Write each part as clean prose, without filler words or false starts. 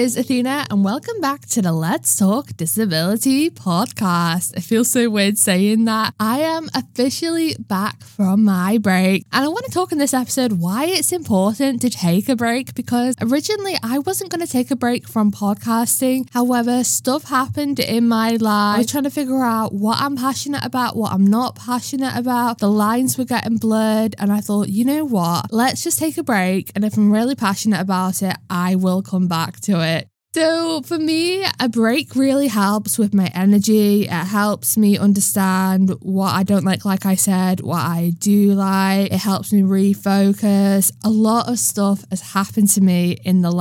is Athena and welcome back to the Let's Talk Disability podcast. It feels so weird saying that. I am officially back from my break and I want to talk in this episode why it's important to take a break, because originally I wasn't going to take a break from podcasting. However, stuff happened in my life. I was trying to figure out what I'm passionate about, what I'm not passionate about. The lines were getting blurred and I thought, you know what, let's just take a break, and if I'm really passionate about it, I will come back to it. So for me, a break really helps with my energy. It helps me understand what I don't like I said, what I do like. It helps me refocus. A lot of stuff has happened to me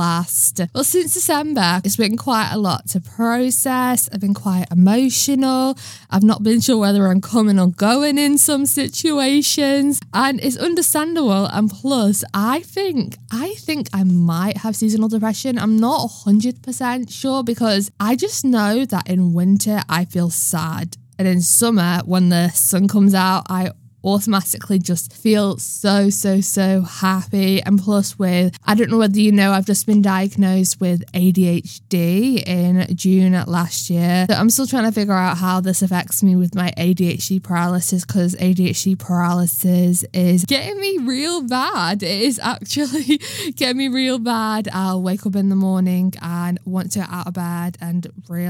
since December. It's been quite a lot to process. I've been quite emotional. I've not been sure whether I'm coming or going in some situations, and it's understandable. And plus, I think I might have seasonal depression. I'm not 100% sure, because I just know that in winter I feel sad, and in summer when the sun comes out I automatically just feel so happy. And plus, I don't know whether you know, I've just been diagnosed with ADHD in June last year. So I'm still trying to figure out how this affects me with my ADHD paralysis, because ADHD paralysis is getting me real bad. It is actually getting me real bad. I'll wake up in the morning and want to get out of bed and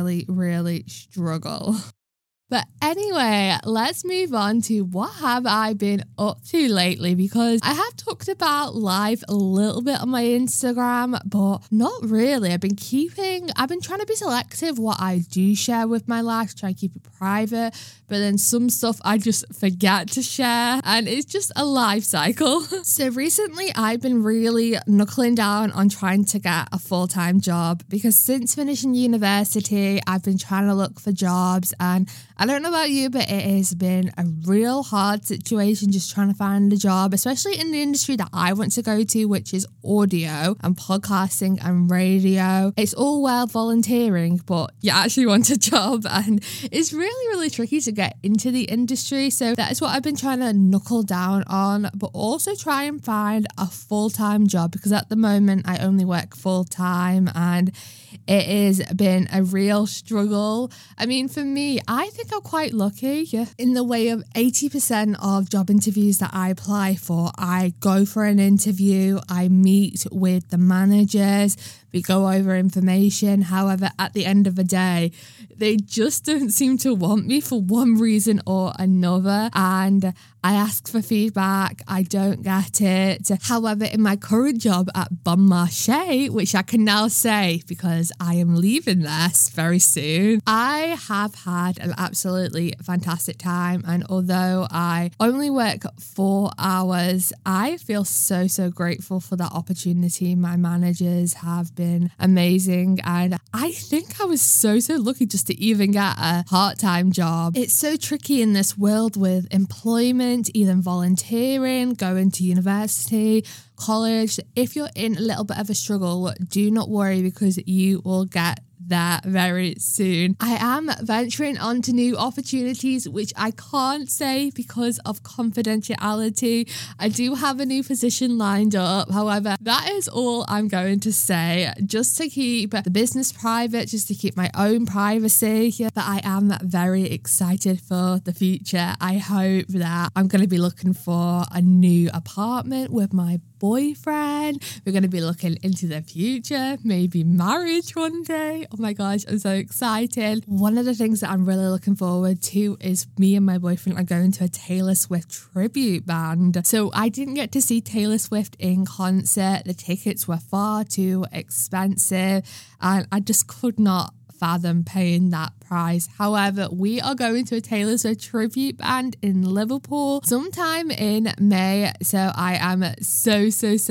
really struggle. But anyway, let's move on to what have I been up to lately, because I have talked about life a little bit on my Instagram, but not really. I've been trying to be selective what I do share with my life, try and keep it private, but then some stuff I just forget to share, and it's just a life cycle. So recently I've been really knuckling down on trying to get a full-time job, because since finishing university, I've been trying to look for jobs, and I don't know about you, but it has been a real hard situation just trying to find a job, especially in the industry that I want to go to, which is audio and podcasting and radio. It's all well volunteering, but you actually want a job, and it's really tricky to get into the industry. So that is what I've been trying to knuckle down on, but also try and find a full-time job, because at the moment I only work full-time and it has been a real struggle. I mean, for me, I think I'm quite lucky in the way of 80% of job interviews that I apply for. I go for an interview, I meet with the managers, we go over information. However, at the end of the day, they just don't seem to want me for one reason or another. And I ask for feedback, I don't get it. However, in my current job at Bon Marché, which I can now say because I am leaving this very soon, I have had an absolutely fantastic time. And although I only work 4 hours, I feel so grateful for that opportunity. My managers have been amazing, and I think I was so lucky just to even get a part-time job. It's so tricky in this world with employment, either volunteering, going to university, college. If you're in a little bit of a struggle, do not worry, because you will get that very soon. I am venturing onto new opportunities, which I can't say because of confidentiality. I do have a new position lined up. However, that is all I'm going to say, just to keep the business private, just to keep my own privacy. But I am very excited for the future. I hope that I'm going to be looking for a new apartment with my boyfriend. We're going to be looking into the future, maybe marriage one day. Oh my gosh, I'm so excited. One of the things that I'm really looking forward to is me and my boyfriend are going to a Taylor Swift tribute band. So I didn't get to see Taylor Swift in concert. The tickets were far too expensive and I just could not fathom paying that price. However, we are going to a Taylor Swift tribute band in Liverpool sometime in May, so I am so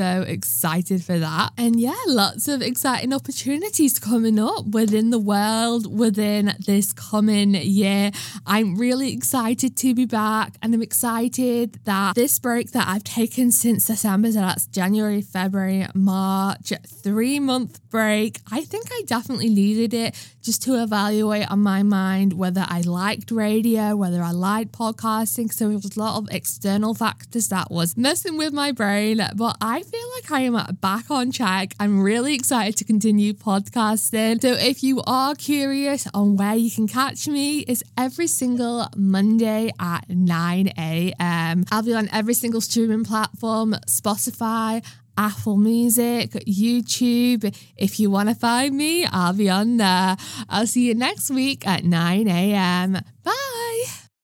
excited for that. And yeah, lots of exciting opportunities coming up within the world within this coming year. I'm really excited to be back, and I'm excited that this break that I've taken since December, so that's January, February, March, 3-month break, I think I definitely needed it just to evaluate on my mind whether I liked radio, whether I liked podcasting. So it was a lot of external factors that was messing with my brain, but I feel like I am back on track. I'm really excited to continue podcasting. So if you are curious on where you can catch me, it's every single Monday at 9 a.m. I'll be on every single streaming platform, Spotify, Apple Music, YouTube. If you want to find me, I'll be on there. I'll see you next week at 9 a.m. Bye.